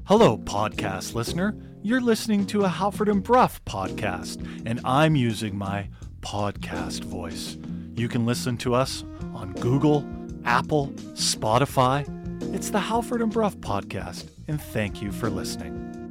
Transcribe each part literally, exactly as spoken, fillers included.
Hello, podcast listener. You're listening to a Halford and Brough podcast, and I'm using my podcast voice. You can listen to us on Google, Apple, Spotify. It's the Halford and Brough podcast, and thank you for listening.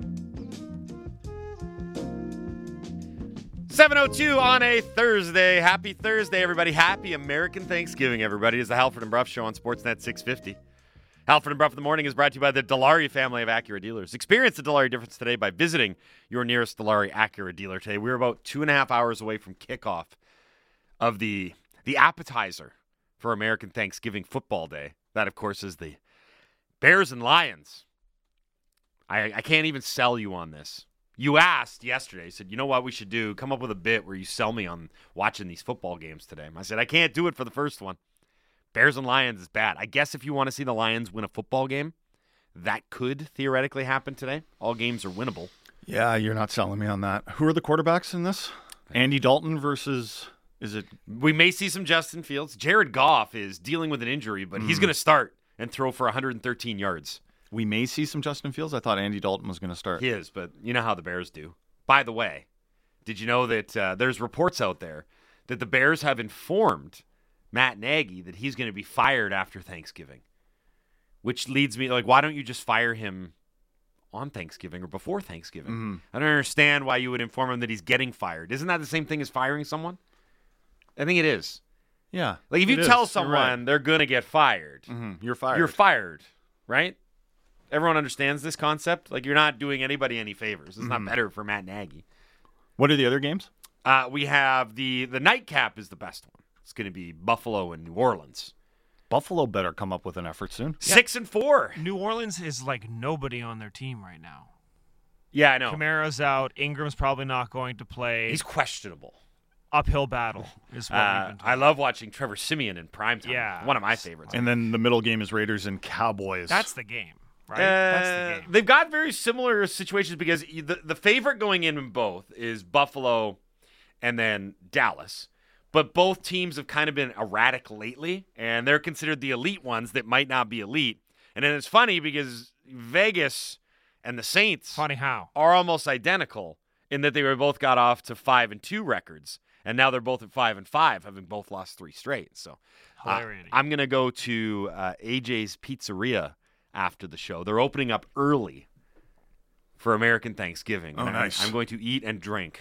seven oh two on a Thursday. Happy Thursday, everybody. Happy American Thanksgiving, everybody. It's the Halford and Brough Show on Sportsnet six fifty. Halford and Brough in the Morning is brought to you by the Dilawri family of Acura dealers. Experience the Dilawri difference today by visiting your nearest Dilawri Acura dealer today. We're about two and a half hours away from kickoff of the, the appetizer for American Thanksgiving Football Day. That, of course, is the Bears and Lions. I, I can't even sell you on this. You asked yesterday, you said, you know what we should do? Come up with a bit where you sell me on watching these football games today. I said, I can't do it for the first one. Bears and Lions is bad. I guess if you want to see the Lions win a football game, that could theoretically happen today. All games are winnable. Yeah, you're not selling me on that. Who are the quarterbacks in this? Andy Dalton versus, is it? We may see some Justin Fields. Jared Goff is dealing with an injury, but mm. he's going to start and throw for one hundred thirteen yards. We may see some Justin Fields. I thought Andy Dalton was going to start. He is, but you know how the Bears do. By the way, did you know that uh, there's reports out there that the Bears have informed Matt Nagy that he's going to be fired after Thanksgiving? Which leads me, like, why don't you just fire him on Thanksgiving or before Thanksgiving? Mm-hmm. I don't understand why you would inform him that he's getting fired. Isn't that the same thing as firing someone? I think it is. Yeah. Like, if you is. tell someone right. they're going to get fired, mm-hmm. you're fired. You're fired, right? Everyone understands this concept. Like, you're not doing anybody any favors. It's mm-hmm. not better for Matt Nagy. What are the other games? Uh, we have the, the nightcap is the best one. It's going to be Buffalo and New Orleans. Buffalo better come up with an effort soon. Six yeah. and four. New Orleans is like nobody on their team right now. Yeah, I know. Kamara's out. Ingram's probably not going to play. He's questionable. Uphill battle is what uh, we've been told. I love watching Trevor Siemian in primetime. Yeah. One of my favorites. And then the middle game is Raiders and Cowboys. That's the game, right? Uh, That's the game. They've got very similar situations because the, the favorite going in in both is Buffalo and then Dallas. But both teams have kind of been erratic lately, and they're considered the elite ones that might not be elite. And then it's funny because Vegas and the Saints funny how. are almost identical in that they were both got off to five and two records, and now they're both at five and five, having both lost three straight. So uh, I'm gonna go to uh, A J's Pizzeria after the show. They're opening up early for American Thanksgiving. Oh, and nice! I'm, I'm going to eat and drink.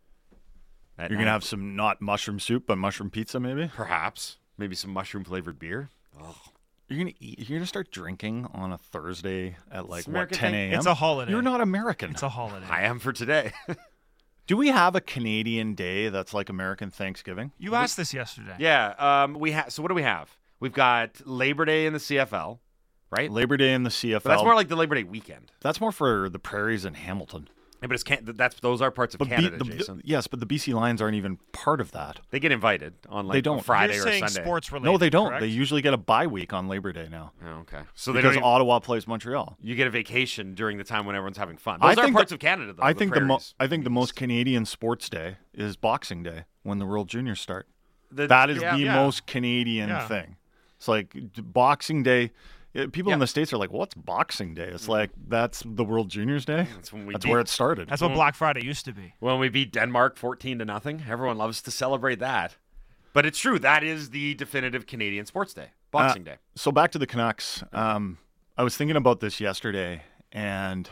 You're going to have some, not mushroom soup, but mushroom pizza maybe? Perhaps. Maybe some mushroom-flavored beer. Oh. You're going to eat. You're going to start drinking on a Thursday at like, what, American ten a.m.? It's a holiday. You're not American. It's a holiday. I am for today. Do we have a Canadian day that's like American Thanksgiving? You asked this yesterday. Yeah. Um. We ha- So what do we have? We've got Labor Day in the C F L, right? Labor Day in the C F L. But that's more like the Labor Day weekend. That's more for the prairies in Hamilton. Yeah, but it's can- that's those are parts of but Canada, B- the, Jason. The, yes, but the B C Lions aren't even part of that. They get invited on like they don't. a Friday You're or saying Sunday. Sports related. No, they don't. Correct? They usually get a bye week on Labor Day now. Oh, okay. So they because don't even, Ottawa plays Montreal. you get a vacation during the time when everyone's having fun. Those I are think parts the, of Canada, though. I the think the mo- prairies. I think the most Canadian sports day is Boxing Day when the World Juniors start. The- that is yeah, the yeah. most Canadian Yeah. thing. It's like Boxing Day. People Yeah. in the States are like, "What's Boxing Day?" It's like that's the World Juniors Day. That's when we That's beat- where it started. That's what Black Friday used to be. When we beat Denmark fourteen to nothing, everyone loves to celebrate that. But it's true. That is the definitive Canadian sports day, Boxing Uh, Day. So back to the Canucks. Um, I was thinking about this yesterday, and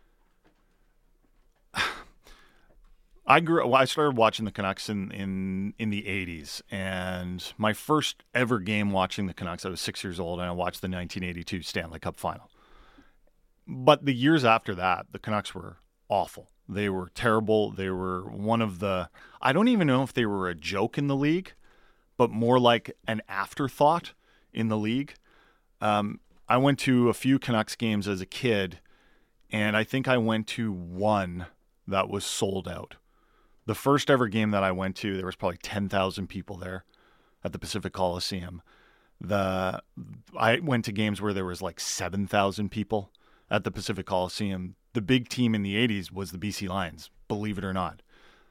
I grew. Well, I started watching the Canucks in, in in the eighties, and my first ever game watching the Canucks, I was six years old, and I watched the nineteen eighty-two Stanley Cup Final. But the years after that, the Canucks were awful. They were terrible. They were one of the. I don't even know if they were a joke in the league, but more like an afterthought in the league. Um, I went to a few Canucks games as a kid, and I think I went to one that was sold out. The first ever game that I went to, there was probably ten thousand people there at the Pacific Coliseum. The I went to games where there was like seven thousand people at the Pacific Coliseum. The big team in the eighties was the B C Lions, believe it or not.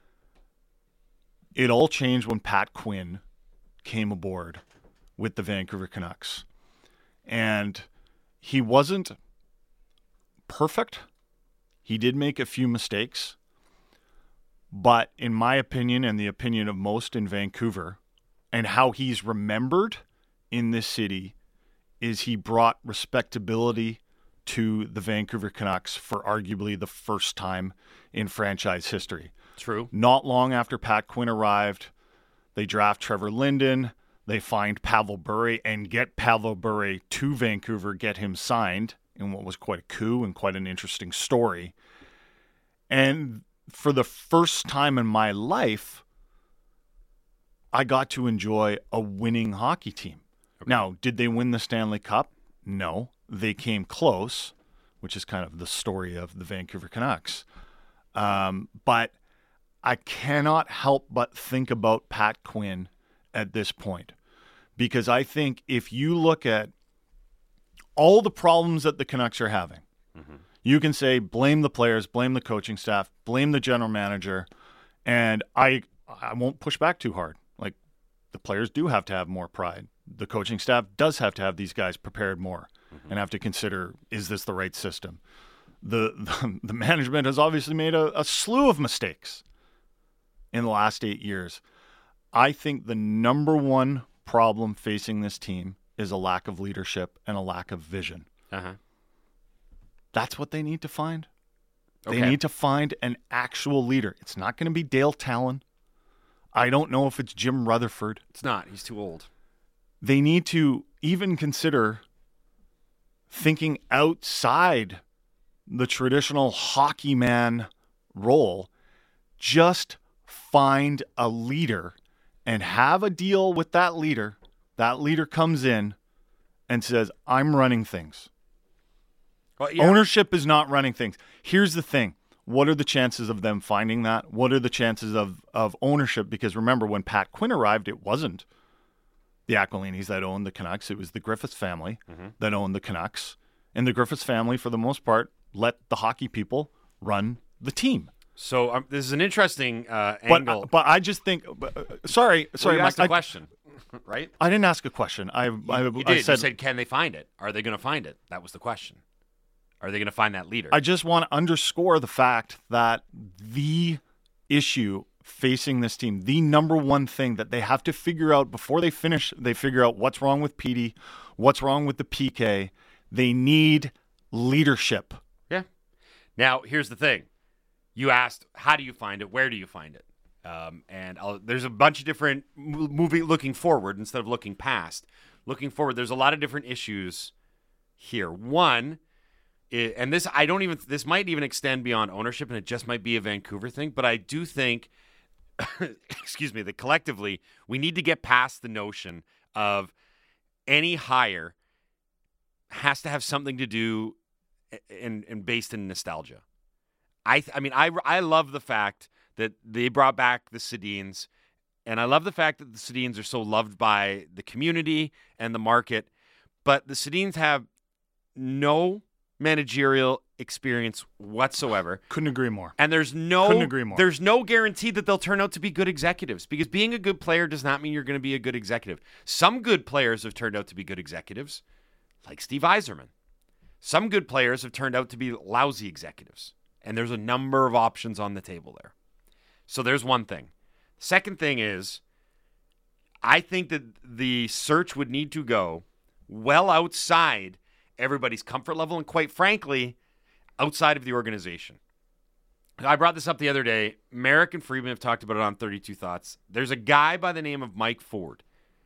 It all changed when Pat Quinn came aboard with the Vancouver Canucks. And he wasn't perfect. He did make a few mistakes. But in my opinion, and the opinion of most in Vancouver, and how he's remembered in this city, is he brought respectability to the Vancouver Canucks for arguably the first time in franchise history. True. Not long after Pat Quinn arrived, they draft Trevor Linden, they find Pavel Bure and get Pavel Bure to Vancouver, get him signed in what was quite a coup and quite an interesting story. And for the first time in my life, I got to enjoy a winning hockey team. Okay. Now, did they win the Stanley Cup? No. They came close, which is kind of the story of the Vancouver Canucks. Um, but I cannot help but think about Pat Quinn at this point, because I think if you look at all the problems that the Canucks are having, mm-hmm. you can say blame the players, blame the coaching staff, blame the general manager, and I I won't push back too hard. Like, the players do have to have more pride. The coaching staff does have to have these guys prepared more mm-hmm. and have to consider, is this the right system? The the, the management has obviously made a, a slew of mistakes in the last eight years. I think the number one problem facing this team is a lack of leadership and a lack of vision. Uh-huh. That's what they need to find. Okay. They need to find an actual leader. It's not going to be Dale Talon. I don't know if it's Jim Rutherford. It's not. He's too old. They need to even consider thinking outside the traditional hockey man role. Just find a leader and have a deal with that leader. That leader comes in and says, I'm running things. Well, yeah. Ownership is not running things. Here's the thing. What are the chances of them finding that? What are the chances of, of ownership? Because remember, when Pat Quinn arrived, it wasn't the Aquilinis that owned the Canucks. It was the Griffiths family mm-hmm. that owned the Canucks. And the Griffiths family, for the most part, let the hockey people run the team. So um, this is an interesting uh, but, angle. But I just think, uh, sorry, sorry. Well, you asked Mike, a question, right? I didn't ask a question. I, you, I, you did. I said, you said, can they find it? Are they going to find it? That was the question. Are they going to find that leader? I just want to underscore the fact that the issue facing this team, the number one thing that they have to figure out before they finish, they figure out what's wrong with Petey, what's wrong with the P K. They need leadership. Yeah. Now, here's the thing. You asked, how do you find it? Where do you find it? Um, and I'll, there's a bunch of different movie looking forward instead of looking past. Looking forward, there's a lot of different issues here. One, it, and this I don't even this might even extend beyond ownership, and it just might be a Vancouver thing. But I do think, excuse me, that collectively we need to get past the notion of any hire has to have something to do and and based in nostalgia. I I mean, I, I love the fact that they brought back the Sedins, and I love the fact that the Sedins are so loved by the community and the market, but the Sedins have no managerial experience whatsoever. Couldn't agree more. And there's no Couldn't agree more. There's no guarantee that they'll turn out to be good executives, because being a good player does not mean you're going to be a good executive. Some good players have turned out to be good executives, like Steve Yzerman. Some good players have turned out to be lousy executives. And there's a number of options on the table there. So there's one thing. Second thing is, I think that the search would need to go well outside everybody's comfort level and, quite frankly, outside of the organization. I brought this up the other day. Merrick and Friedman have talked about it on thirty-two Thoughts. There's a guy by the name of Mike Ford.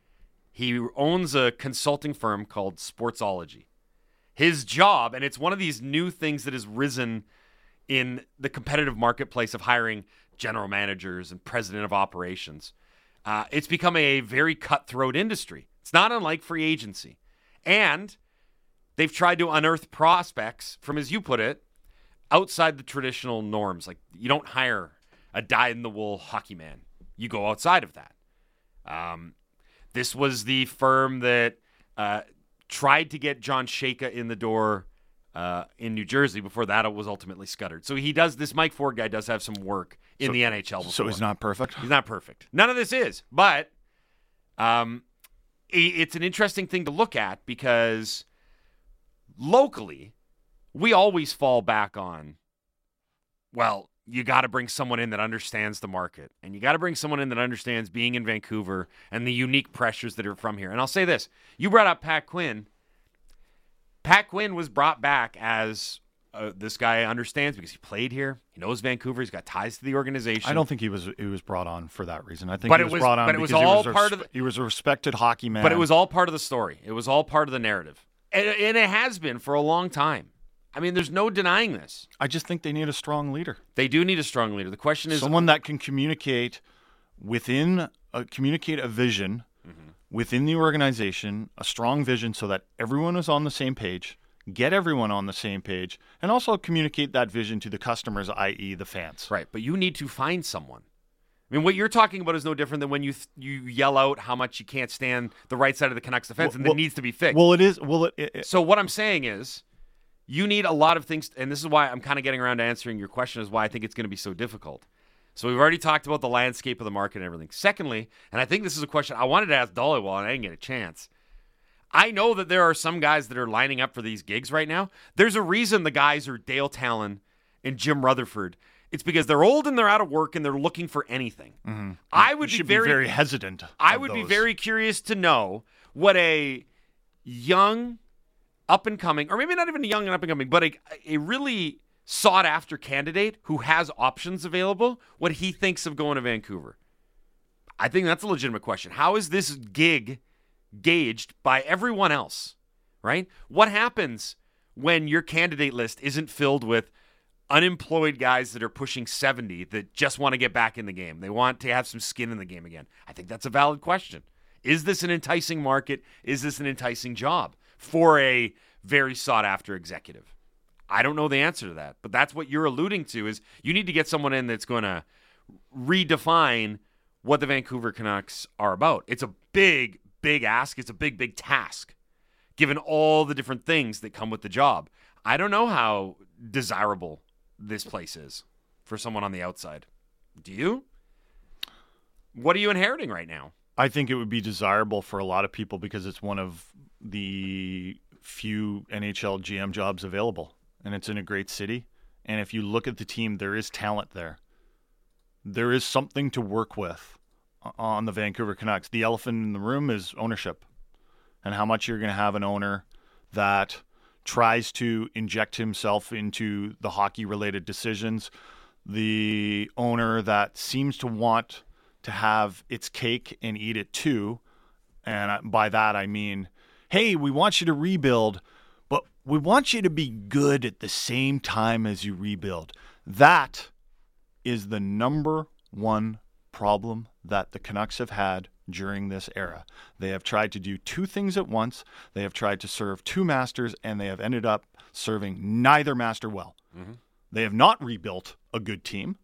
He owns a consulting firm called Sportsology. His job, and it's one of these new things that has risen in the competitive marketplace of hiring general managers and president of operations. Uh, it's become a very cutthroat industry. It's not unlike free agency. And they've tried to unearth prospects from, as you put it, outside the traditional norms. Like, you don't hire a dyed-in-the-wool hockey man. You go outside of that. Um, this was the firm that uh, tried to get John Shaka in the door Uh, in New Jersey before that it was ultimately scuttered. So he does, this Mike Ford guy does have some work in so, the N H L before. So he's not perfect? He's not perfect. None of this is. But um, it's an interesting thing to look at, because locally, we always fall back on, well, you got to bring someone in that understands the market, and you got to bring someone in that understands being in Vancouver and the unique pressures that are from here. And I'll say this. You brought up Pat Quinn. Pat Quinn was brought back as uh, this guy understands because he played here. He knows Vancouver. He's got ties to the organization. I don't think he was he was brought on for that reason. I think but he it was, was brought on but it was because all he was part a, of the, he was a respected hockey man. But it was all part of the story. It was all part of the narrative. And, and it has been for a long time. I mean, there's no denying this. I just think they need a strong leader. They do need a strong leader. The question is someone that can communicate within a, communicate a vision mm-hmm. within the organization, a strong vision so that everyone is on the same page, get everyone on the same page, and also communicate that vision to the customers, that is the fans. Right, but you need to find someone. I mean, what you're talking about is no different than when you th- you yell out how much you can't stand the right side of the Canucks defense well, and that well, needs to be fixed. Well, it is. Well, it, it, So what I'm saying is you need a lot of things, and this is why I'm kind of getting around to answering your question, is why I think it's going to be so difficult. So we've already talked about the landscape of the market and everything. Secondly, and I think this is a question I wanted to ask Dhaliwal, and I didn't get a chance. I know that there are some guys that are lining up for these gigs right now. There's a reason the guys are Dale Talon and Jim Rutherford. It's because they're old and they're out of work and they're looking for anything. Mm-hmm. I would be be very, be very hesitant. I would those. be very curious to know what a young, up and coming, or maybe not even a young and up and coming, but a, a really sought after candidate who has options available, what he thinks of going to Vancouver. I think that's a legitimate question. How is this gig gauged by everyone else, right? What happens when your candidate list isn't filled with unemployed guys that are pushing seventy that just want to get back in the game? They want to have some skin in the game again. I think that's a valid question. Is this an enticing market? Is this an enticing job for a very sought-after executive? I don't know the answer to that, but that's what you're alluding to, is you need to get someone in that's going to redefine what the Vancouver Canucks are about. It's a big, big ask. It's a big, big task, given all the different things that come with the job. I don't know how desirable this place is for someone on the outside. Do you? What are you inheriting right now? I think it would be desirable for a lot of people because it's one of the few N H L G M jobs available, and it's in a great city. And if you look at the team, there is talent there. There is something to work with on the Vancouver Canucks. The elephant in the room is ownership, and how much you're going to have an owner that tries to inject himself into the hockey-related decisions, the owner that seems to want to have its cake and eat it too. And by that, I mean, hey, we want you to rebuild, but we want you to be good at the same time as you rebuild. That is the number one problem that the Canucks have had during this era. They have tried to do two things at once. They have tried to serve two masters, and they have ended up serving neither master well. Mm-hmm. They have not rebuilt a good team,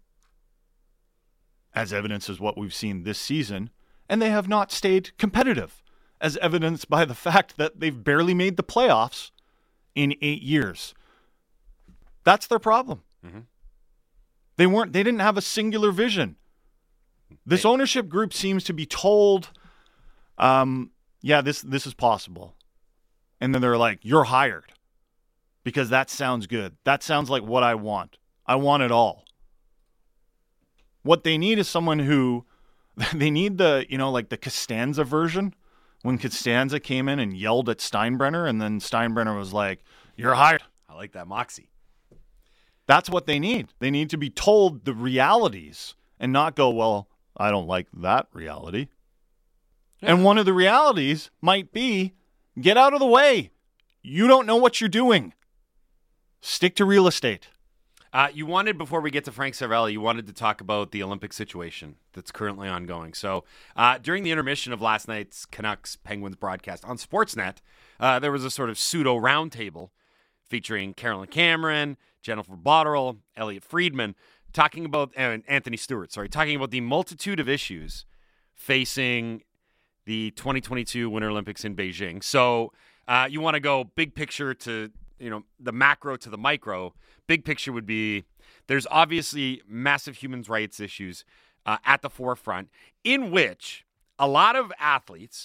as evidence is what we've seen this season, and they have not stayed competitive, as evidenced by the fact that they've barely made the playoffs in eight years. That's their problem. Mm-hmm. They weren't. They didn't have a singular vision. This ownership group seems to be told, um, yeah, this this is possible. And then they're like, you're hired. Because that sounds good. That sounds like what I want. I want it all. What they need is someone who, they need the, you know, like the Costanza version. When Costanza came in and yelled at Steinbrenner, and then Steinbrenner was like, you're hired. I like that moxie. That's what they need. They need to be told the realities and not go, well, I don't like that reality. Yeah. And one of the realities might be, get out of the way. You don't know what you're doing. Stick to real estate. Uh, you wanted, before we get to Frank Seravalli, you wanted to talk about the Olympic situation that's currently ongoing. So uh, during the intermission of last night's Canucks Penguins broadcast on Sportsnet, uh, there was a sort of pseudo roundtable featuring Carolyn Cameron, Jennifer Botterill, Elliot Friedman, talking about, uh, Anthony Stewart, sorry, talking about the multitude of issues facing the twenty twenty-two Winter Olympics in Beijing. So uh, you want to go big picture to, you know, the macro to the micro. Big picture would be there's obviously massive human rights issues uh, at the forefront, in which a lot of athletes,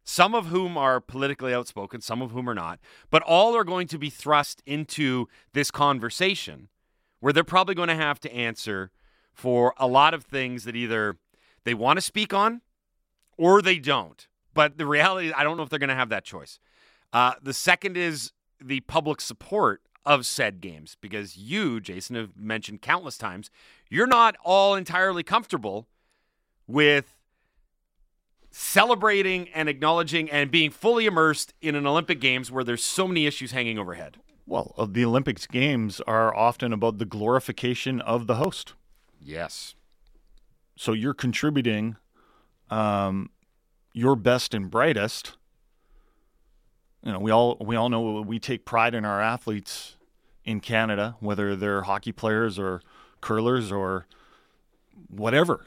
some of whom are politically outspoken, some of whom are not, but all are going to be thrust into this conversation where they're probably going to have to answer for a lot of things that either they want to speak on or they don't. But the reality is, I don't know if they're going to have that choice. Uh, the second is the public support of said games, because you, Jason, have mentioned countless times, you're not all entirely comfortable with celebrating and acknowledging and being fully immersed in an Olympic Games where there's so many issues hanging overhead. Well, uh, the Olympics Games are often about the glorification of the host. Yes. So you're contributing um, your best and brightest. You know, we all we all know we take pride in our athletes in Canada, whether they're hockey players or curlers or whatever.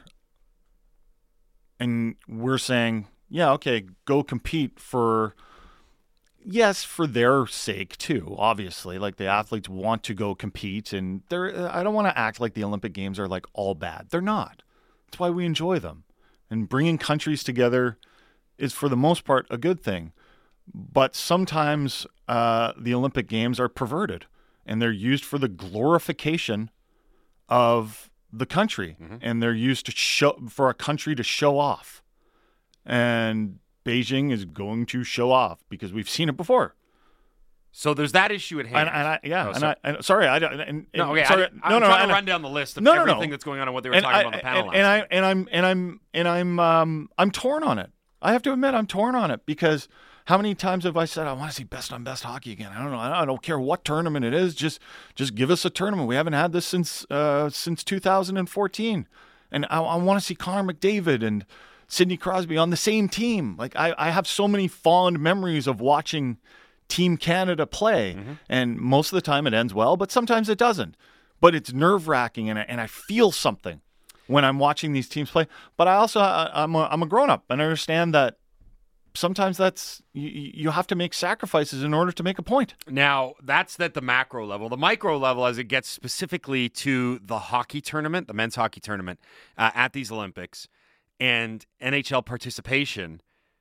And we're saying, yeah, okay, go compete for, yes, for their sake too, obviously. Like the athletes want to go compete, and they're, I don't want to act like the Olympic Games are like all bad. They're not. That's why we enjoy them. And bringing countries together is for the most part a good thing. But sometimes uh, the Olympic Games are perverted, and they're used for the glorification of the country, mm-hmm. and they're used to show for a country to show off. And Beijing is going to show off because we've seen it before. So there's that issue at hand. And, and I, yeah, oh, and sorry. I, and, sorry, I don't. And, no, okay, sorry, I, I'm no, no, trying no, to run down the list of no, no, everything no. that's going on and what they were and talking I, about on the panel and, last and I night. and I'm and I'm and I'm um I'm torn on it. I have to admit I'm torn on it because how many times have I said I want to see best on best hockey again? I don't know. I don't care what tournament it is. Just just give us a tournament. We haven't had this since uh, since two thousand fourteen, and I, I want to see Connor McDavid and Sidney Crosby on the same team. Like I, I have so many fond memories of watching Team Canada play, mm-hmm. and most of the time it ends well, but sometimes it doesn't. But it's nerve wracking, and I, and I feel something when I'm watching these teams play. But I also I, I'm a, I'm a grown up, and I understand that sometimes that's you, you have to make sacrifices in order to make a point. Now, that's at the macro level. The micro level, as it gets specifically to the hockey tournament, the men's hockey tournament uh, at these Olympics, and N H L participation,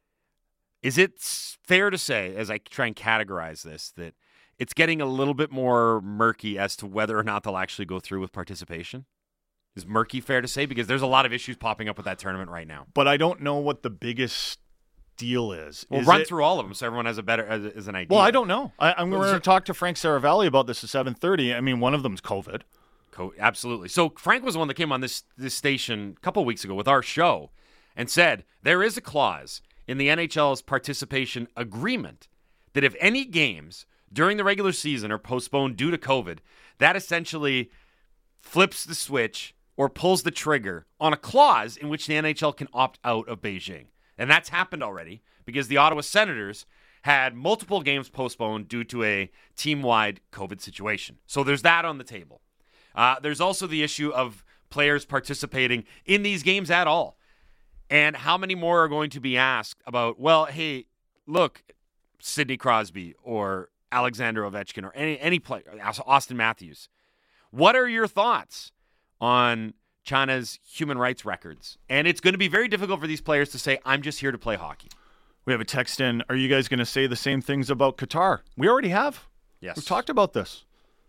is it fair to say, as I try and categorize this, that it's getting a little bit more murky as to whether or not they'll actually go through with participation? Is murky fair to say? Because there's a lot of issues popping up with that tournament right now. But I don't know what the biggest deal is. We'll is run it, through all of them so everyone has a better as, as an idea. Well, I don't know. I, I'm well, going to talk to Frank Saravalli about this at seven thirty. I mean, one of them's COVID. Co- absolutely. So Frank was the one that came on this this station a couple weeks ago with our show and said there is a clause in the N H L's participation agreement that if any games during the regular season are postponed due to COVID, that essentially flips the switch or pulls the trigger on a clause in which the N H L can opt out of Beijing. And that's happened already because the Ottawa Senators had multiple games postponed due to a team-wide COVID situation. So there's that on the table. Uh, there's also the issue of players participating in these games at all. And how many more are going to be asked about, well, hey, look, Sidney Crosby or Alexander Ovechkin or any any player, Austin Matthews. What are your thoughts on China's human rights records? And it's going to be very difficult for these players to say, I'm just here to play hockey. We have a text in. Are you guys going to say the same things about Qatar? We already have. Yes. We've talked about this.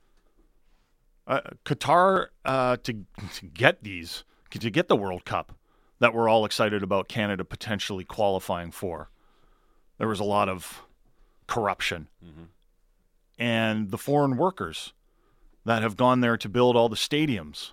Uh, Qatar, uh, to, to get these, to get the World Cup that we're all excited about Canada potentially qualifying for, there was a lot of corruption. Mm-hmm. And the foreign workers that have gone there to build all the stadiums,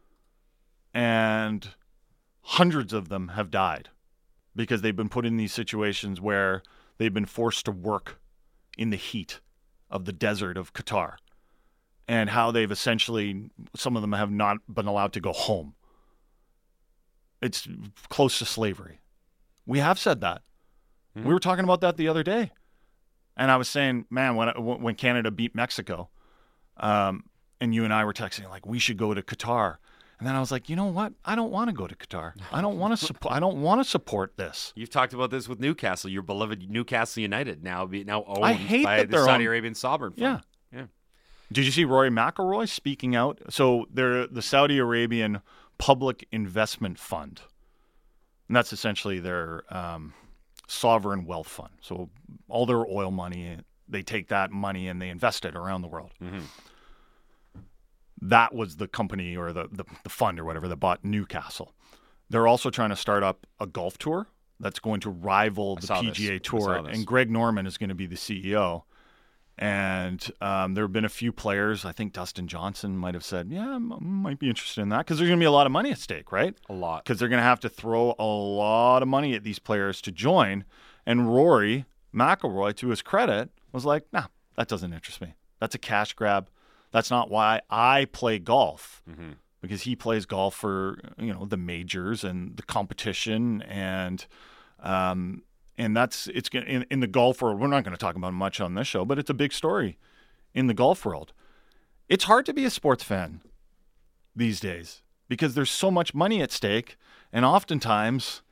and hundreds of them have died because they've been put in these situations where they've been forced to work in the heat of the desert of Qatar, and how they've essentially, some of them have not been allowed to go home. It's close to slavery. We have said that. Mm-hmm. We were talking about that the other day. And I was saying, man, when when Canada beat Mexico, um, and you and I were texting, like, we should go to Qatar. And then I was like, you know what? I don't want to go to Qatar. I don't want to support. I don't want to support this. You've talked about this with Newcastle, your beloved Newcastle United, now be now owned I hate by that the they're Saudi owned. Arabian sovereign fund. Yeah, yeah. Did you see Rory McIlroy speaking out? So they're the Saudi Arabian Public Investment Fund, and that's essentially their um, sovereign wealth fund. So all their oil money, they take that money and they invest it around the world. Mm-hmm. That was the company or the, the, the fund or whatever that bought Newcastle. They're also trying to start up a golf tour that's going to rival the P G A this. Tour. And Greg Norman is going to be the C E O. And um, there have been a few players. I think Dustin Johnson might have said, yeah, I might be interested in that because there's going to be a lot of money at stake, right? A lot. Because they're going to have to throw a lot of money at these players to join. And Rory McIlroy, to his credit, was like, nah, that doesn't interest me. That's a cash grab. That's not why I play golf. Mm-hmm. Because he plays golf for, you know, the majors and the competition. And um, and that's, it's in, in the golf world, we're not going to talk about much on this show, but it's a big story in the golf world. It's hard to be a sports fan these days because there's so much money at stake. And oftentimes,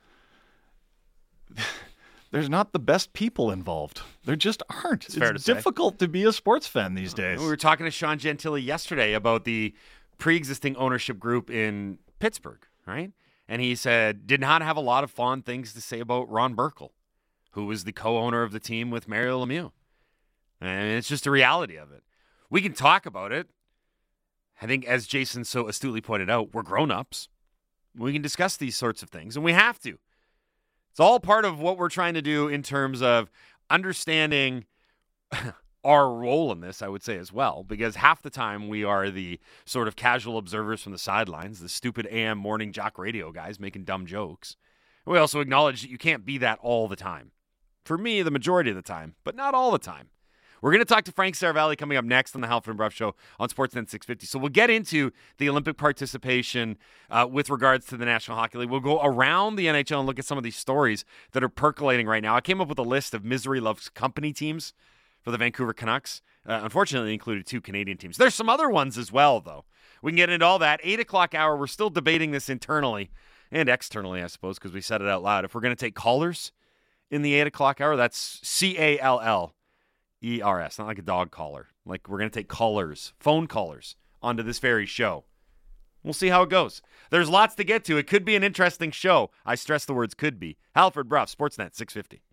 there's not the best people involved. There just aren't. It's, it's fair to difficult say. to be a sports fan these days. We were talking to Sean Gentile yesterday about the pre-existing ownership group in Pittsburgh, right? And he said, did not have a lot of fond things to say about Ron Burkle, who was the co-owner of the team with Mario Lemieux. And it's just a reality of it. We can talk about it. I think, as Jason so astutely pointed out, we're grown-ups. We can discuss these sorts of things, and we have to. It's all part of what we're trying to do in terms of understanding our role in this, I would say, as well, because half the time we are the sort of casual observers from the sidelines, the stupid A M morning jock radio guys making dumb jokes. We also acknowledge that you can't be that all the time. For me, the majority of the time, but not all the time. We're going to talk to Frank Saravalli coming up next on the Halford and Bruff Show on Sportsnet six fifty. So we'll get into the Olympic participation uh, with regards to the National Hockey League. We'll go around the N H L and look at some of these stories that are percolating right now. I came up with a list of misery loves company teams for the Vancouver Canucks. Uh, unfortunately, it included two Canadian teams. There's some other ones as well, though. We can get into all that. eight o'clock hour, we're still debating this internally and externally, I suppose, because we said it out loud. If we're going to take callers in the eight o'clock hour, that's C A L L E R S, not like a dog collar. Like, we're going to take callers, phone callers, onto this very show. We'll see how it goes. There's lots to get to. It could be an interesting show. I stress the words could be. Halford Bruff, Sportsnet six fifty.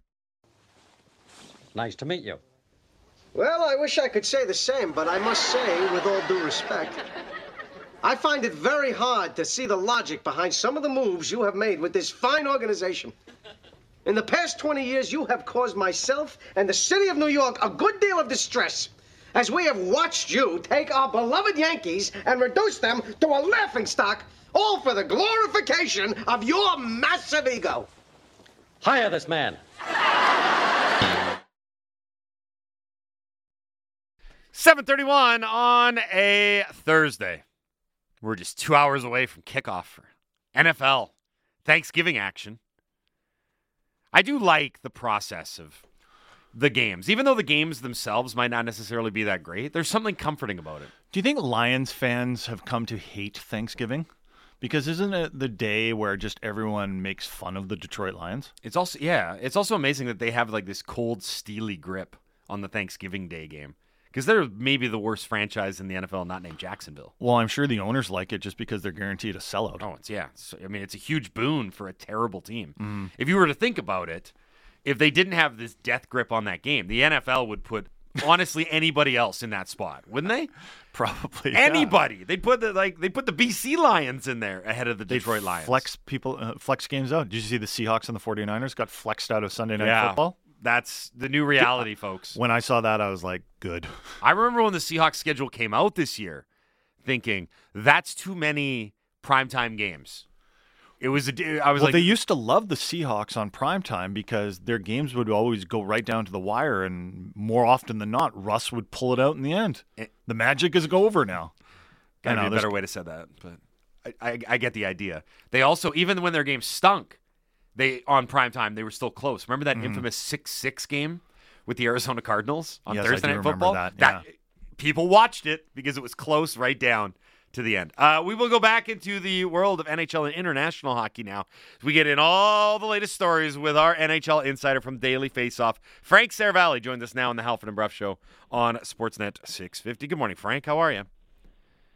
Nice to meet you. Well, I wish I could say the same, but I must say, with all due respect, I find it very hard to see the logic behind some of the moves you have made with this fine organization. In the past twenty years, you have caused myself and the city of New York a good deal of distress, as we have watched you take our beloved Yankees and reduce them to a laughingstock, all for the glorification of your massive ego. Hire this man. seven thirty-one on a Thursday. We're just two hours away from kickoff for N F L Thanksgiving action. I do like the process of the games. Even though the games themselves might not necessarily be that great, there's something comforting about it. Do you think Lions fans have come to hate Thanksgiving? Because isn't it the day where just everyone makes fun of the Detroit Lions? It's also, yeah, it's also amazing that they have like this cold, steely grip on the Thanksgiving Day game. Because they're maybe the worst franchise in the N F L not named Jacksonville. Well, I'm sure the owners like it just because they're guaranteed a sellout. Oh, it's, yeah. It's, I mean, it's a huge boon for a terrible team. Mm. If you were to think about it, if they didn't have this death grip on that game, the N F L would put, honestly, anybody else in that spot, wouldn't they? Probably. Anybody. Yeah. They'd put the, like, they put the B C Lions in there ahead of the Detroit Lions. Flex people, uh, flex games out. Did you see the Seahawks and the 49ers got flexed out of Sunday Night yeah. Football? That's the new reality, folks. When I saw that, I was like, good. I remember when the Seahawks schedule came out this year, thinking, that's too many primetime games. It was, a, I was well, like... they used to love the Seahawks on primetime because their games would always go right down to the wire, and more often than not, Russ would pull it out in the end. It, the magic is over now. Gotta know, be a better way to say that, but I, I, I get the idea. They also, even when their games stunk, They on primetime, they were still close. Remember that mm. infamous six six game with the Arizona Cardinals on yes, Thursday I do Night Football? That, yeah. that people watched it because it was close right down to the end. Uh, we will go back into the world of N H L and international hockey now. We get in all the latest stories with our N H L insider from Daily Faceoff. Frank Saravalli joins us now on the Halford and Bruff Show on Sportsnet six fifty. Good morning, Frank. How are you?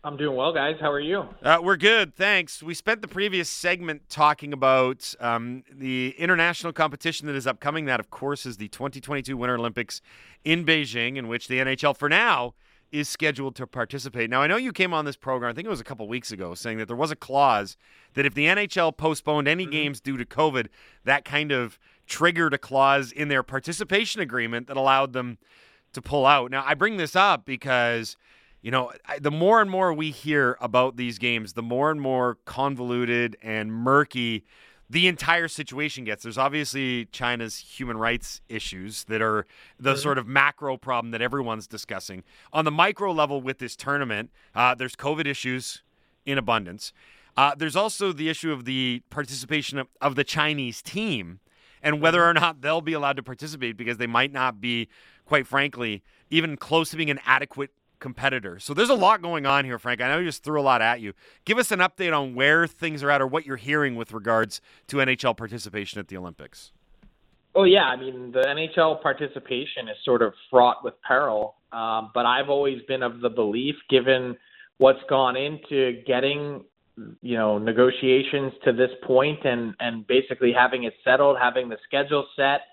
I'm doing well, guys. How are you? Uh, we're good, thanks. We spent the previous segment talking about um, the international competition that is upcoming. That, of course, is the twenty twenty-two Winter Olympics in Beijing, in which the N H L, for now, is scheduled to participate. Now, I know you came on this program, I think it was a couple weeks ago, saying that there was a clause that if the N H L postponed any mm-hmm. games due to COVID, that kind of triggered a clause in their participation agreement that allowed them to pull out. Now, I bring this up because, you know, the more and more we hear about these games, the more and more convoluted and murky the entire situation gets. There's obviously China's human rights issues that are the mm-hmm. sort of macro problem that everyone's discussing. On the micro level with this tournament, uh, there's COVID issues in abundance. Uh, there's also the issue of the participation of, of the Chinese team and whether or not they'll be allowed to participate because they might not be, quite frankly, even close to being an adequate competitor. So there's a lot going on here, Frank. I know you just threw a lot at you. Give us an update on where things are at or what you're hearing with regards to N H L participation at the Olympics. Oh, yeah. I mean, the N H L participation is sort of fraught with peril, um, but I've always been of the belief, given what's gone into getting, you know, negotiations to this point and, and basically having it settled, having the schedule set,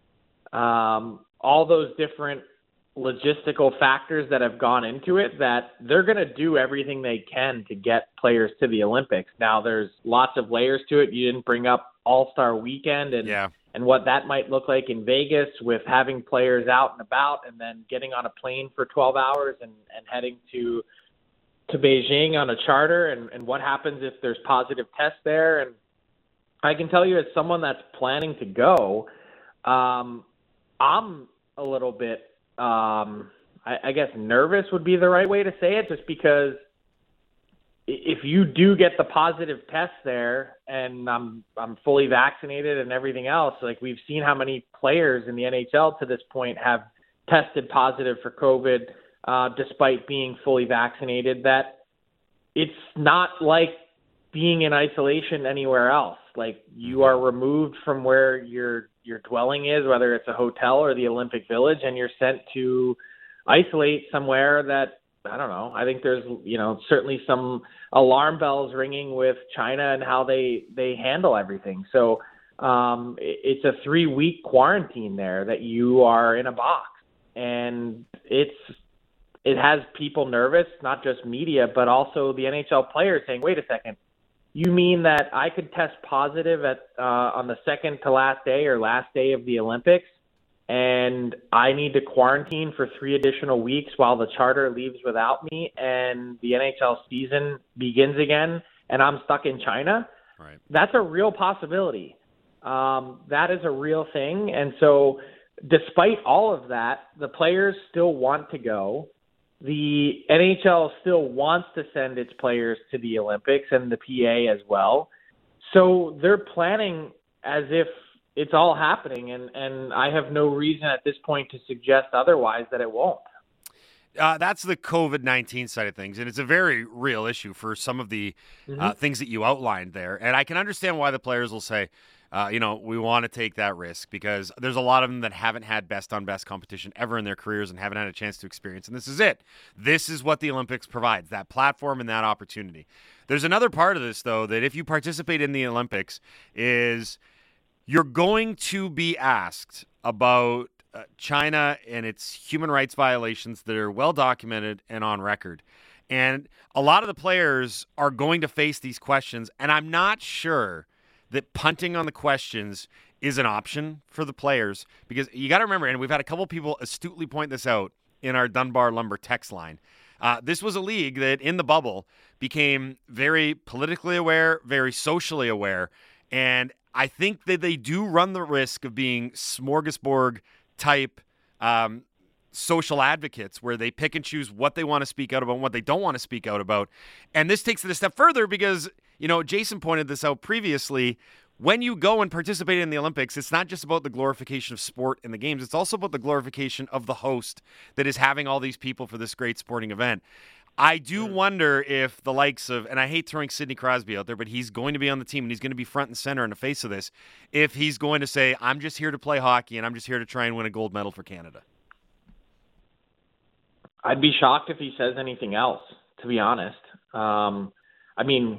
um, all those different logistical factors that have gone into it, that they're going to do everything they can to get players to the Olympics. Now, there's lots of layers to it. You didn't bring up All-Star Weekend and yeah. and what that might look like in Vegas with having players out and about and then getting on a plane for twelve hours and, and heading to to Beijing on a charter, and, and what happens if there's positive tests there. And I can tell you, as someone that's planning to go, um, I'm a little bit Um, I, I guess nervous would be the right way to say it, just because if you do get the positive test there and I'm I'm fully vaccinated and everything else, like we've seen how many players in the N H L to this point have tested positive for COVID uh, despite being fully vaccinated, that it's not like being in isolation anywhere else. Like you are removed from where your your dwelling is, whether it's a hotel or the Olympic Village, and you're sent to isolate somewhere that, I don't know, I think there's, you know, certainly some alarm bells ringing with China and how they, they handle everything. So um, it's a three week quarantine there that you are in a box, and it's, it has people nervous, not just media, but also the N H L players saying, wait a second, you mean that I could test positive at uh, on the second to last day or last day of the Olympics, and I need to quarantine for three additional weeks while the charter leaves without me and the N H L season begins again and I'm stuck in China? Right. That's a real possibility. Um, that is a real thing. And so despite all of that, the players still want to go. The N H L still wants to send its players to the Olympics, and the P A as well. So they're planning as if it's all happening, and, and I have no reason at this point to suggest otherwise that it won't. Uh, that's the COVID nineteen side of things, and it's a very real issue for some of the mm-hmm. uh, things that you outlined there. And I can understand why the players will say, Uh, you know, we want to take that risk because there's a lot of them that haven't had best-on-best competition ever in their careers and haven't had a chance to experience. And this is it. This is what the Olympics provides, that platform and that opportunity. There's another part of this, though, that if you participate in the Olympics is you're going to be asked about uh, China and its human rights violations that are well-documented and on record. And a lot of the players are going to face these questions, and I'm not sure that punting on the questions is an option for the players, because you got to remember, and we've had a couple people astutely point this out in our Dunbar Lumber text line. Uh, this was a league that in the bubble became very politically aware, very socially aware. And I think that they do run the risk of being smorgasbord type um, social advocates where they pick and choose what they want to speak out about and what they don't want to speak out about. And this takes it a step further because, you know, Jason pointed this out previously. When you go and participate in the Olympics, it's not just about the glorification of sport in the games. It's also about the glorification of the host that is having all these people for this great sporting event. I do wonder if the likes of, and I hate throwing Sidney Crosby out there, but he's going to be on the team and he's going to be front and center in the face of this, if he's going to say, I'm just here to play hockey and I'm just here to try and win a gold medal for Canada. I'd be shocked if he says anything else, to be honest. Um, I mean,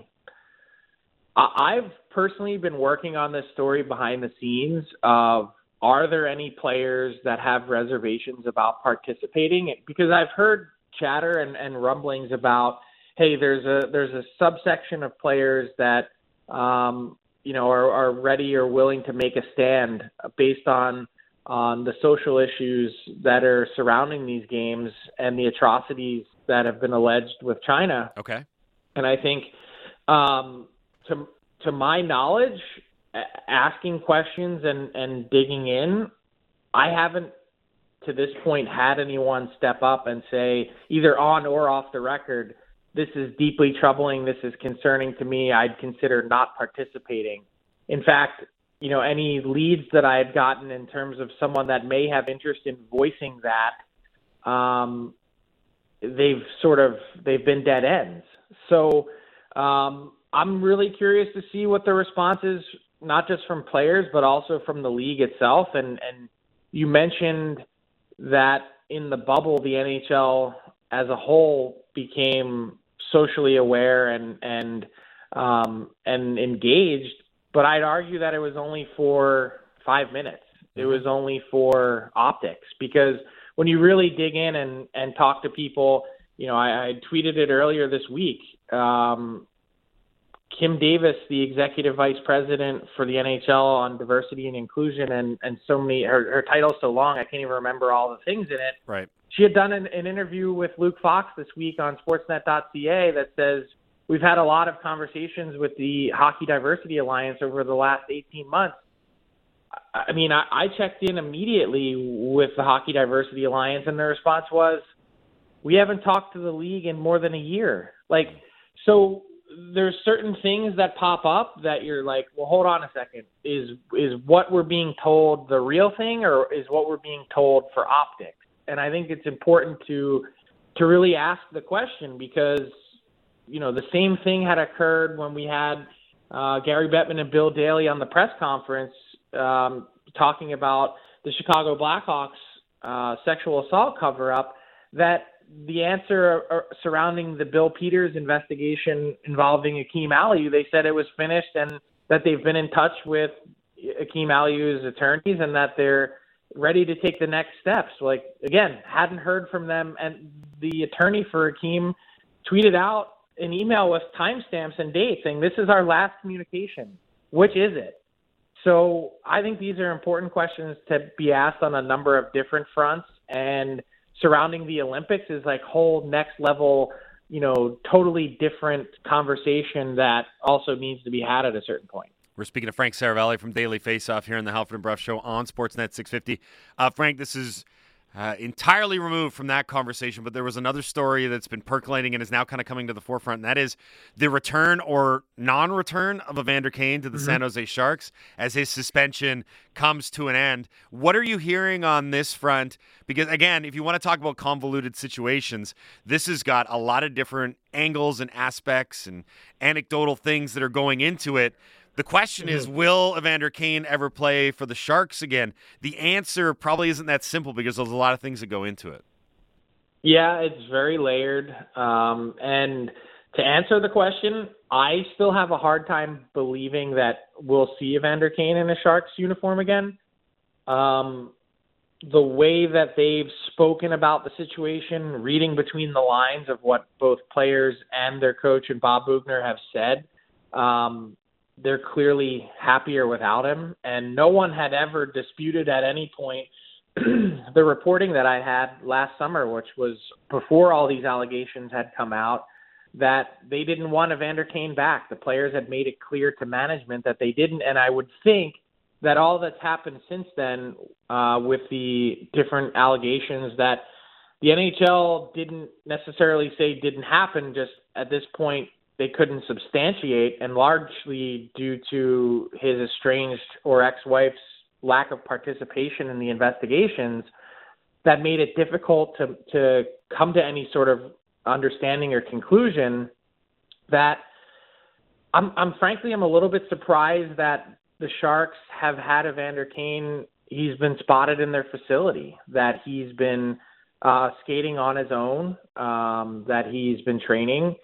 I- I've personally been working on this story behind the scenes of, are there any players that have reservations about participating? Because I've heard chatter and, and rumblings about, hey, there's a there's a subsection of players that um, you know are, are ready or willing to make a stand based on on the social issues that are surrounding these games and the atrocities that have been alleged with China. Okay. And I think, um, to to my knowledge, asking questions and, and digging in, I haven't to this point had anyone step up and say, either on or off the record, this is deeply troubling, this is concerning to me, I'd consider not participating. In fact, you know, any leads that I had gotten in terms of someone that may have interest in voicing that, um, they've sort of, they've been dead ends. So um, I'm really curious to see what the response is, not just from players, but also from the league itself. And, and you mentioned that in the bubble, the N H L as a whole became socially aware and, and, um, and engaged, but I'd argue that it was only for five minutes. It was only for optics, because when you really dig in and, and talk to people, you know, I, I tweeted it earlier this week. Um, Kim Davis, the executive vice president for the N H L on diversity and inclusion, and, and so many, her, her title's so long, I can't even remember all the things in it. Right. She had done an, an interview with Luke Fox this week on sportsnet dot c a that says, we've had a lot of conversations with the Hockey Diversity Alliance over the last eighteen months. I mean, I, I checked in immediately with the Hockey Diversity Alliance, and the response was, we haven't talked to the league in more than a year. Like, so there's certain things that pop up that you're like, well, hold on a second. Is is what we're being told the real thing, or is what we're being told for optics? And I think it's important to to really ask the question, because, you know, the same thing had occurred when we had uh, Gary Bettman and Bill Daly on the press conference um, talking about the Chicago Blackhawks uh, sexual assault cover-up, that the answer surrounding the Bill Peters investigation involving Akeem Aliu, they said it was finished and that they've been in touch with Akeem Aliu's attorneys and that they're ready to take the next steps. Like, again, hadn't heard from them. And the attorney for Akeem tweeted out an email with timestamps and dates saying, this is our last communication. Which is it? So I think these are important questions to be asked on a number of different fronts. And surrounding the Olympics is like whole next level, you know, totally different conversation that also needs to be had at a certain point. We're speaking to Frank Saravalli from Daily Faceoff here in the Halford and Brough Show on Sportsnet six fifty. Uh, Frank, this is uh, entirely removed from that conversation, but there was another story that's been percolating and is now kind of coming to the forefront, and that is the return or non-return of Evander Kane to the mm-hmm. San Jose Sharks as his suspension comes to an end. What are you hearing on this front? Because, again, if you want to talk about convoluted situations, this has got a lot of different angles and aspects and anecdotal things that are going into it. The question is, will Evander Kane ever play for the Sharks again? The answer probably isn't that simple because there's a lot of things that go into it. Yeah, it's very layered. Um, and to answer the question, I still have a hard time believing that we'll see Evander Kane in a Sharks uniform again. Um, the way that they've spoken about the situation, reading between the lines of what both players and their coach and Bob Boughner have said, um, they're clearly happier without him. And no one had ever disputed at any point the reporting that I had last summer, which was before all these allegations had come out, that they didn't want Evander Kane back. The players had made it clear to management that they didn't. And I would think that all that's happened since then uh, with the different allegations that the N H L didn't necessarily say didn't happen, just at this point they couldn't substantiate, and largely due to his estranged or ex-wife's lack of participation in the investigations, that made it difficult to, to come to any sort of understanding or conclusion. That I'm, I'm frankly, I'm a little bit surprised that the Sharks have had Evander Kane. He's been spotted in their facility, that he's been uh, skating on his own, um, that he's been training.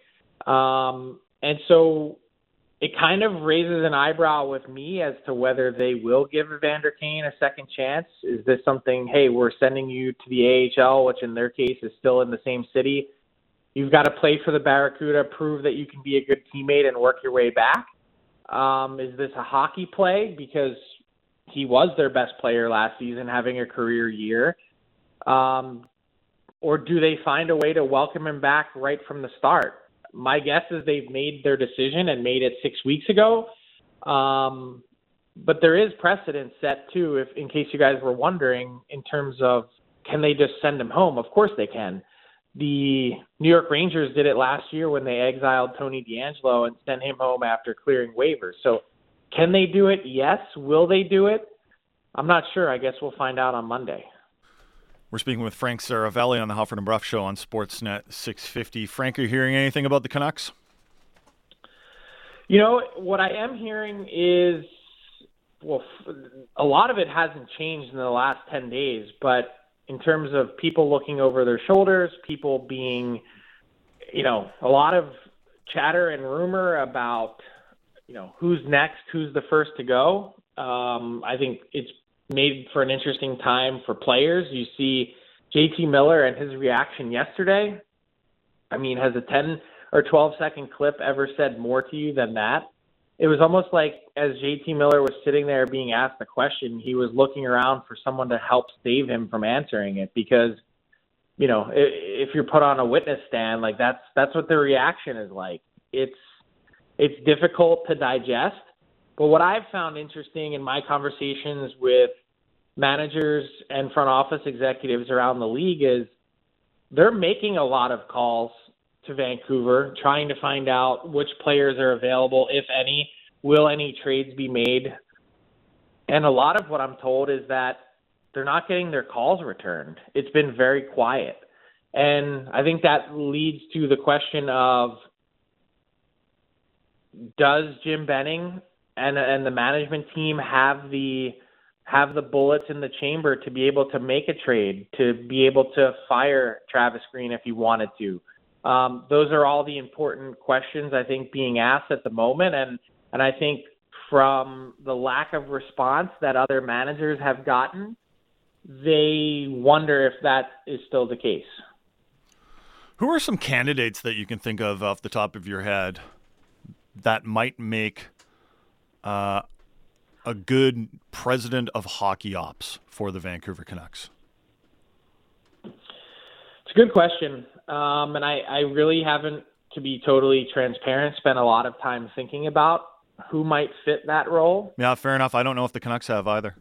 Um, and so it kind of raises an eyebrow with me as to whether they will give Evander Kane a second chance. Is this something, hey, we're sending you to the A H L, which in their case is still in the same city. You've got to play for the Barracuda, prove that you can be a good teammate and work your way back. Um, is this a hockey play? Because he was their best player last season, having a career year. Um, or do they find a way to welcome him back right from the start? My guess is they've made their decision and made it six weeks ago. Um, but there is precedent set, too, if in case you guys were wondering, in terms of can they just send him home? Of course they can. The New York Rangers did it last year when they exiled Tony DeAngelo and sent him home after clearing waivers. So can they do it? Yes. Will they do it? I'm not sure. I guess we'll find out on Monday. We're speaking with Frank Seravalli on the Halford and Brough Show on Sportsnet six fifty. Frank, are you hearing anything about the Canucks? You know, what I am hearing is, well, a lot of it hasn't changed in the last ten days, but in terms of people looking over their shoulders, people being, you know, a lot of chatter and rumor about, you know, who's next, who's the first to go. Um, I think it's made for an interesting time for players. You see J T Miller and his reaction yesterday. I mean, has a ten or twelve second clip ever said more to you than that? It was almost like as J T Miller was sitting there being asked the question, he was looking around for someone to help save him from answering it because, you know, if you're put on a witness stand, like that's that's what the reaction is like. It's it's difficult to digest. But what I've found interesting in my conversations with managers and front office executives around the league is they're making a lot of calls to Vancouver, trying to find out which players are available, if any, will any trades be made. And a lot of what I'm told is that they're not getting their calls returned. It's been very quiet. And I think that leads to the question of, does Jim Benning and and the management team have the have the bullets in the chamber to be able to make a trade, to be able to fire Travis Green if he wanted to? Um, those are all the important questions, I think, being asked at the moment. And, and I think from the lack of response that other managers have gotten, they wonder if that is still the case. Who are some candidates that you can think of off the top of your head that might make uh, a good president of hockey ops for the Vancouver Canucks? It's a good question. Um, and I, I really haven't, to be totally transparent, spent a lot of time thinking about who might fit that role. Yeah, fair enough. I don't know if the Canucks have either.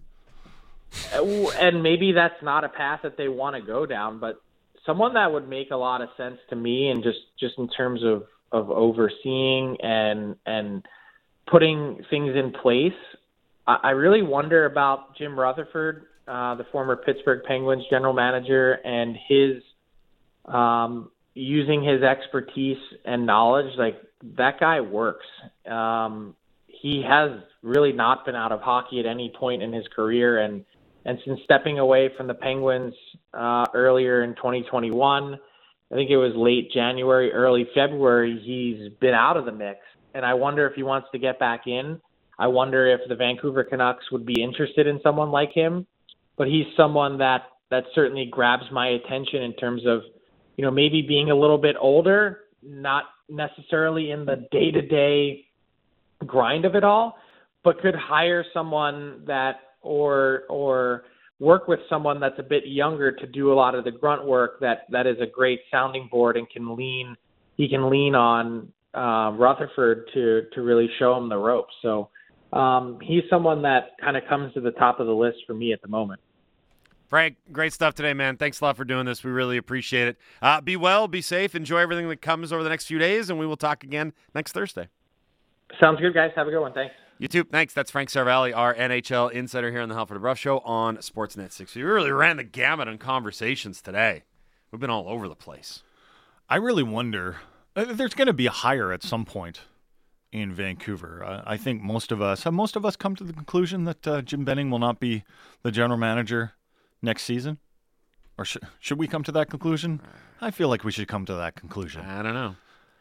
And maybe that's not a path that they want to go down, but someone that would make a lot of sense to me, and just, just in terms of, of overseeing and and putting things in place, I, I really wonder about Jim Rutherford, uh, the former Pittsburgh Penguins general manager, and his um, using his expertise and knowledge. Like, that guy works. Um, he has really not been out of hockey at any point in his career, and and since stepping away from the Penguins uh, earlier in twenty twenty-one, I think it was late January, early February, he's been out of the mix. And I wonder if he wants to get back in. I wonder if the Vancouver Canucks would be interested in someone like him. But he's someone that, that certainly grabs my attention in terms of, you know, maybe being a little bit older, not necessarily in the day-to-day grind of it all, but could hire someone that or or work with someone that's a bit younger to do a lot of the grunt work that, that is a great sounding board and can lean he can lean on uh, Rutherford to to really show him the ropes. So um, he's someone that kind of comes to the top of the list for me at the moment. Frank, great stuff today, man. Thanks a lot for doing this. We really appreciate it. Uh, be well, be safe, enjoy everything that comes over the next few days, and we will talk again next Thursday. Sounds good, guys. Have a good one. Thanks. You too. Thanks. That's Frank Seravalli, our N H L insider here on the Halford and Brough Show on Sportsnet six. We really ran the gamut on conversations today. We've been all over the place. I really wonder, there's going to be a hire at some point in Vancouver. Uh, I think most of us, have most of us come to the conclusion that uh, Jim Benning will not be the general manager next season? Or sh- should we come to that conclusion? I feel like we should come to that conclusion. I don't know.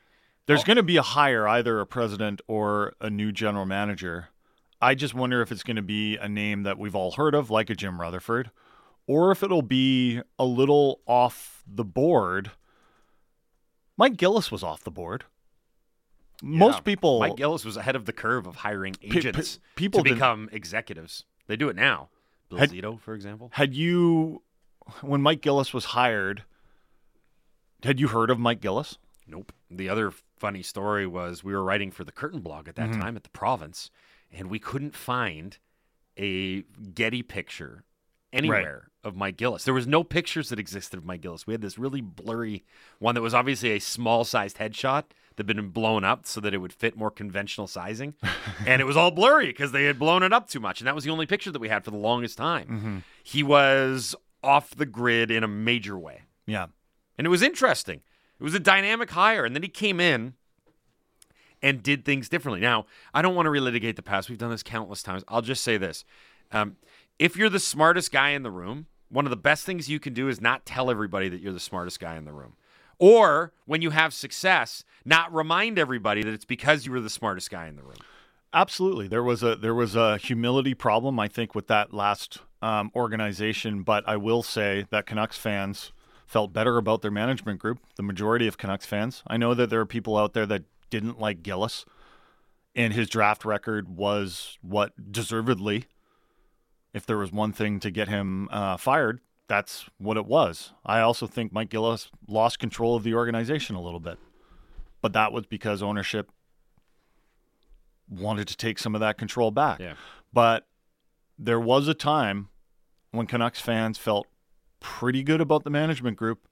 There's going to be a hire, either a president or a new general manager. I just wonder if it's going to be a name that we've all heard of, like a Jim Rutherford, or if it'll be a little off the board. Mike Gillis was off the board. Most Yeah. people... Mike Gillis was ahead of the curve of hiring agents pe- people to didn't- become executives. They do it now. Bill Had- Zito, for example. Had you, when Mike Gillis was hired, had you heard of Mike Gillis? Nope. The other funny story was we were writing for the Curtain blog at that Mm-hmm. time at the Province, and we couldn't find a Getty picture anywhere of Mike Gillis. There was no pictures that existed of Mike Gillis. We had this really blurry one that was obviously a small-sized headshot that had been blown up so that it would fit more conventional sizing. And it was all blurry because they had blown it up too much, and that was the only picture that we had for the longest time. Mm-hmm. He was off the grid in a major way. Yeah. And it was interesting. It was a dynamic hire. And then he came in and did things differently. Now, I don't want to relitigate the past. We've done this countless times. I'll just say this. Um, if you're the smartest guy in the room, one of the best things you can do is not tell everybody that you're the smartest guy in the room. Or when you have success, not remind everybody that it's because you were the smartest guy in the room. Absolutely. There was a there was a humility problem, I think, with that last um, organization. But I will say that Canucks fans felt better about their management group. The majority of Canucks fans. I know that there are people out there that didn't like Gillis, and his draft record was what deservedly, if there was one thing to get him uh, fired, that's what it was. I also think Mike Gillis lost control of the organization a little bit, but that was because ownership wanted to take some of that control back. Yeah. But there was a time when Canucks fans felt pretty good about the management group.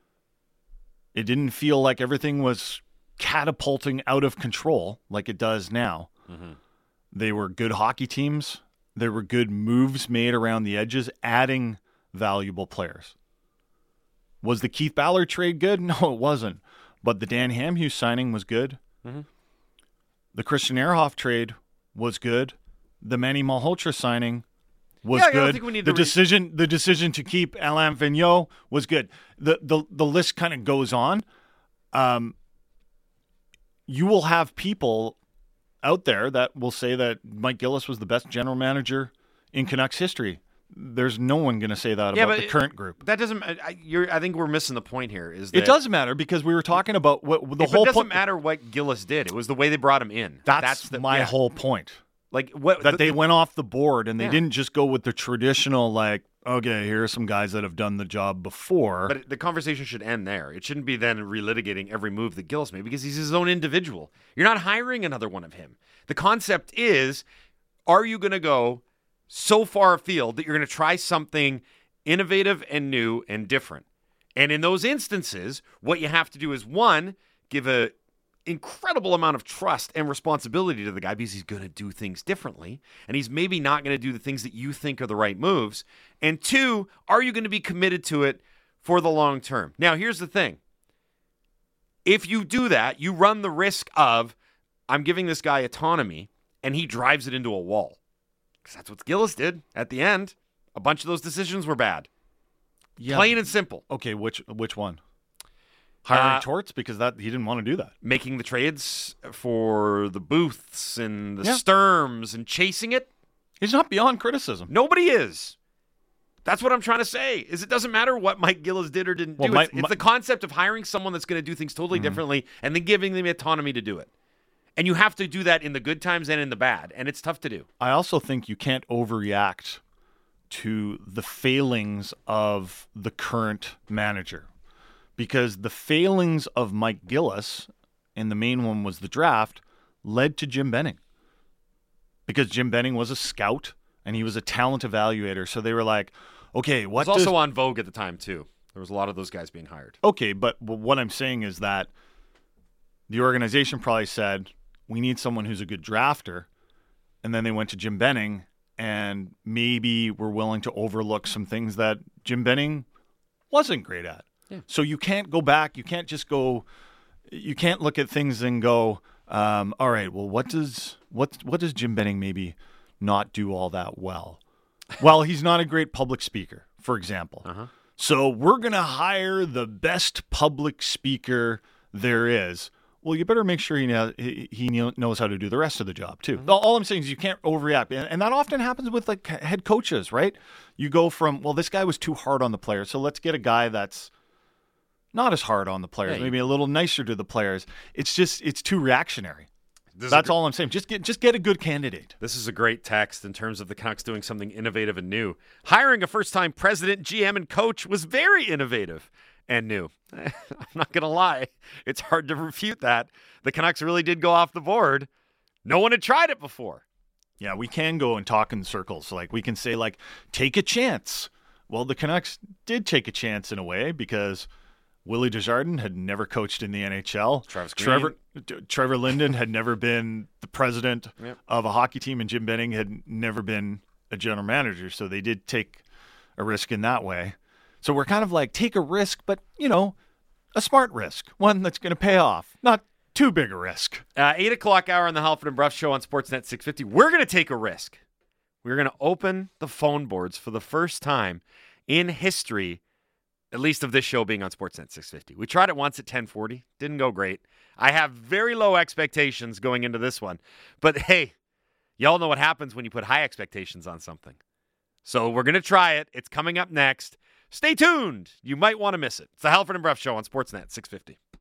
It didn't feel like everything was catapulting out of control like it does now. Mm-hmm. They were good hockey teams. There were good moves made around the edges, adding valuable players. Was the Keith Ballard trade good? No, it wasn't. But the Dan Hamhuis signing was good. Mm-hmm. The Christian Ehrhoff trade was good. The Manny Malhotra signing was Yeah, I don't good. think we need the to re- decision, the decision to keep Alain Vigneault was good. The the the list kind of goes on. Um, you will have people out there that will say that Mike Gillis was the best general manager in Canucks history. There's no one going to say that Yeah, about but the current group. That doesn't. I, you're, I think we're missing the point here. Is that It does matter because we were talking about what the It, whole it doesn't point. matter what Gillis did. It was the way they brought him in. That's, the, my yeah. whole point. Like what That the- they the- went off the board and they Yeah. didn't just go with the traditional, like, okay, here are some guys that have done the job before. But the conversation should end there. It shouldn't be then relitigating every move that Gillis made because he's his own individual. You're not hiring another one of him. The concept is, are you going to go so far afield that you're going to try something innovative and new and different? And in those instances, what you have to do is, one, give a incredible amount of trust and responsibility to the guy because he's going to do things differently, and he's maybe not going to do the things that you think are the right moves. And two, are you going to be committed to it for the long term? Now, here's the thing. If you do that, you run the risk of, I'm giving this guy autonomy, and he drives it into a wall. Because that's what Gillis did at the end. A bunch of those decisions were bad. yeah. Plain and simple. Okay, which which one? Hiring Uh, Torts because that he didn't want to do that. Making the trades for the Booths and the Yeah. Sturms and chasing it. He's not beyond criticism. Nobody is. That's what I'm trying to say, is it doesn't matter what Mike Gillis did or didn't Well, do. my- It's, it's my- the concept of hiring someone that's going to do things totally Mm-hmm. differently and then giving them autonomy to do it. And you have to do that in the good times and in the bad, and it's tough to do. I also think you can't overreact to the failings of the current manager because the failings of Mike Gillis, and the main one was the draft, led to Jim Benning. Because Jim Benning was a scout and he was a talent evaluator. So they were like, okay, It what was does... also on Vogue at the time, too. There was a lot of those guys being hired. Okay, but what I'm saying is that the organization probably said, we need someone who's a good drafter. And then they went to Jim Benning, and maybe we're willing to overlook some things that Jim Benning wasn't great at. Yeah. So you can't go back. You can't just go, you can't look at things and go, um, all right, well, what does, what, what does Jim Benning maybe not do all that well? Well, he's not a great public speaker, for example. Uh-huh. So we're going to hire the best public speaker there is. well, you better make sure he, know, he, he knows how to do the rest of the job, too. Mm-hmm. All I'm saying is you can't overreact. And, and that often happens with like head coaches, right? You go from, well, this guy was too hard on the players, so let's get a guy that's not as hard on the players, yeah, maybe a little nicer to the players. It's just, it's too reactionary. That's all I'm saying. Just get just get a good candidate. This is a great text in terms of the Canucks doing something innovative and new. Hiring a first-time president, G M, and coach was very innovative and new. I'm not going to lie. It's hard to refute that. The Canucks really did go off the board. No one had tried it before. Yeah, we can go and talk in circles. Like, we can say, like, take a chance. Well, the Canucks did take a chance in a way because Willie Desjardins had never coached in the N H L. Travis Trevor Trevor Linden had never been the president yep. of a hockey team, and Jim Benning had never been a general manager. So they did take a risk in that way. So we're kind of like, take a risk, but, you know, a smart risk, one that's going to pay off, not too big a risk. Uh, eight o'clock hour on the Halford and Brough Show on Sportsnet six fifty. We're going to take a risk. We're going to open the phone boards for the first time in history, at least of this show being on Sportsnet six fifty. We tried it once at ten forty. Didn't go great. I have very low expectations going into this one. But, hey, y'all know what happens when you put high expectations on something. So we're going to try it. It's coming up next. Stay tuned. You might want to miss it. It's the Halford and Brough Show on Sportsnet six fifty.